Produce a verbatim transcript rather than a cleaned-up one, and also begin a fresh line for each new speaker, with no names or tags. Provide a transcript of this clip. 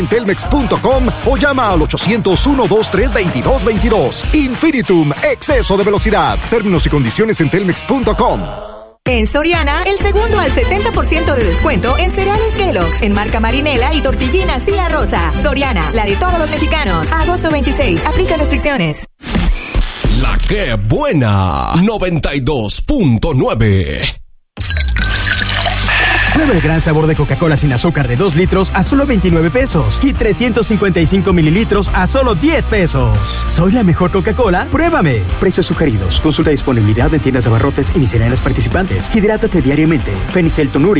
telmex punto com o llama al ochocientos, uno dos tres, veintidós veintidós. Infinitum, exceso de velocidad. Términos y condiciones en telmex punto com.
En Soriana, el segundo al setenta por ciento de descuento en cereales Kellogg's, en marca Marinela y tortillinas Tía Rosa. Soriana, la de todos los mexicanos. Agosto veintiséis, aplica restricciones.
La que buena, noventa y dos punto nueve.
Prueba el gran sabor de Coca-Cola sin azúcar de dos litros a solo veintinueve pesos y trescientos cincuenta y cinco mililitros a solo diez pesos. ¿Soy la mejor Coca-Cola? ¡Pruébame! Precios sugeridos. Consulta disponibilidad en tiendas de abarrotes y misceláneas participantes. Hidrátate diariamente. Fenicel Tonuri.